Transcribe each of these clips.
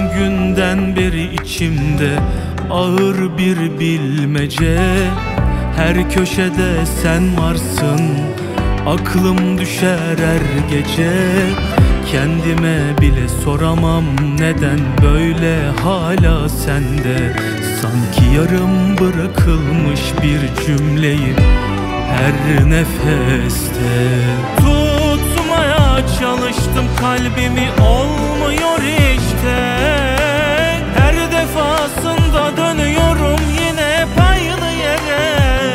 günden beri içimde ağır bir bilmece. Her köşede sen varsın, aklım düşer her gece. Kendime bile soramam neden böyle hala sende. Sanki yarım bırakılmış bir cümleyim her nefeste. Tutmaya çalıştım kalbimi, olmuyor işte. Her defasında dönüyorum yine hep aynı yere.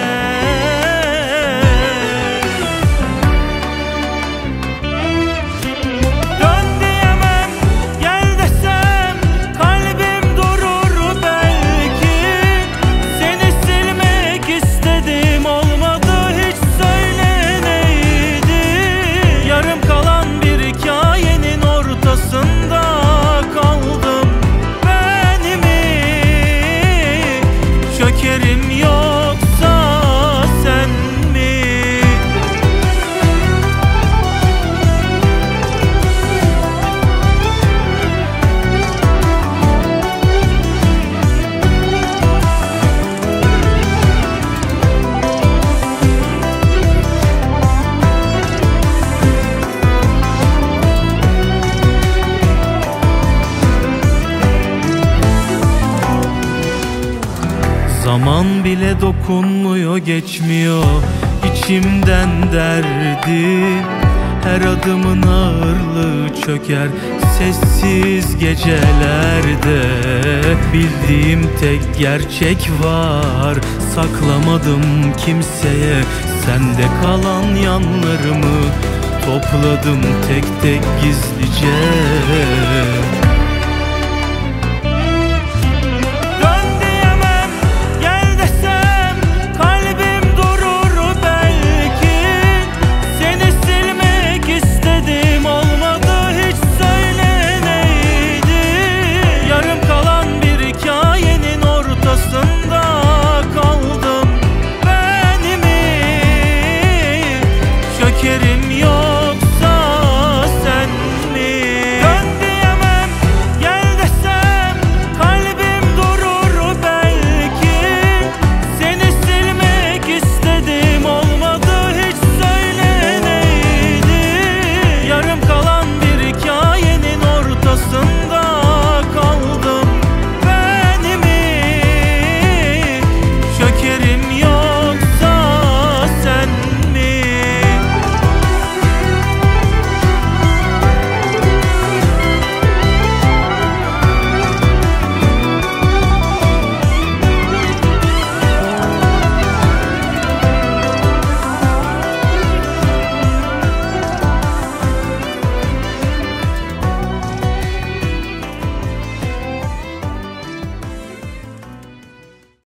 Dön diyemem, gel desem kalbim durur belki. Seni silmek istedim, olmadı hiç, söyle neydi? Yarım kalan bir hikayenin ortasında kaldım. Ben mi çökerim yoksa sen mi? Zaman bile dokunmuyor, geçmiyor içimden derdi. Her adımın ağırlığı çöker sessiz gecelerde. Bildiğim tek gerçek var, saklamadım kimseye. Sende kalan yanlarımı topladım tek tek gizlice.